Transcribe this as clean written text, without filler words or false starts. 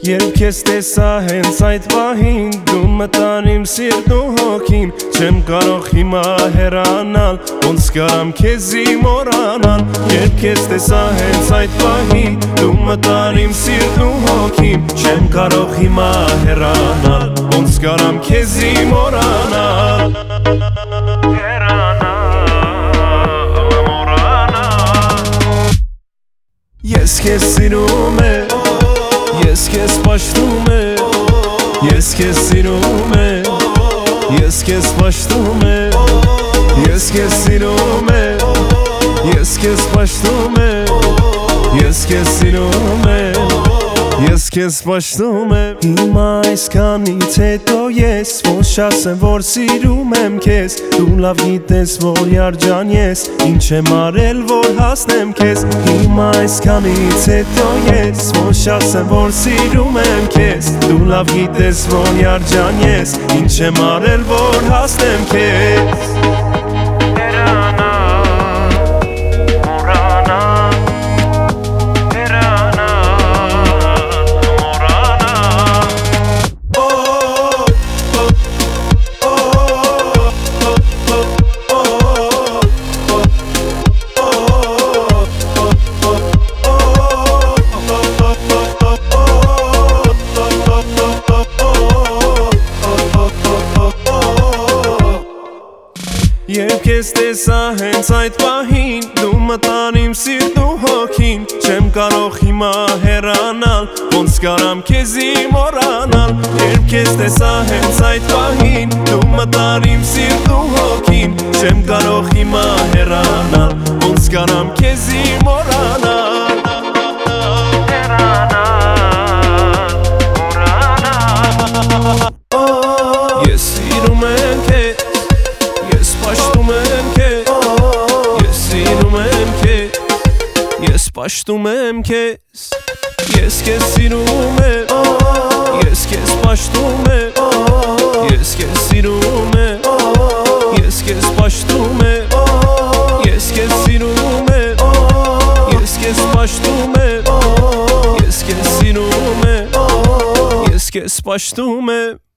Երբ քեզ տեսա հենց այդ պահին, դու մտան իմ սիրտն ու հոգին, չեմ կարող հիմա հեռանալ, ոնց կարամ քեզի մոռանալ։ Երբ քեզ տեսա հենց այդ պահին, դու մտան իմ սիրտն ու հոգին, չեմ կարող հիմա հեռանալ, ոնց կարամ քեզի մոռանալ։ Ես քեզ սիրում եմ, ես քեզ պաշտում եմ, ես քեզ սիրում եմ, ես քեզ պաշտում եմ, ես քեզ սիրում եմ, ես քեզ պաշտում եմ, ես քեզ սիրում եմ, ես քեզ պաշտում եմ։ Հիմա այսքանից հետո ես ոչ ասեմ որ սիրում եմ քեզ, դու լավ գիտես որ երջան ես, ինչ եմ արել որ հասնեմ քեզ։ Հիմա այսքանից հետո ես ոչ ասեմ որ սիրում եմ քեզ, դու լավ գիտես որ երջան ես, ինչ եմ արել որ հասնեմ քեզ։ Երբ քեզ տեսա հենց այդ պահին, դու մտան իմ սիրտն ու հոգին, չեմ կարող հիմա հեռանալ, ոնց կարամ քեզի մոռանալ։ Երբ քեզ տեսա հենց այդ պահին, դու մտան իմ սիրտն ու հոգին, չեմ կարող հիմա հեռանալ, ոնց կարամ քեզի մոռանալ։ Ես սիրում եմ քեզ, ես պաշտում եմ քեզ, ես սիրում եմ քեզ, ես պաշտում եմ քեզ, ես քեզ սիրում եմ, ես քեզ պաշտում եմ, ես քեզ սիրում եմ, ես քեզ պաշտում եմ, ես քեզ սիրում եմ, ես քեզ պաշտում եմ, ես քեզ սիրում եմ, ես քեզ պաշտում եմ։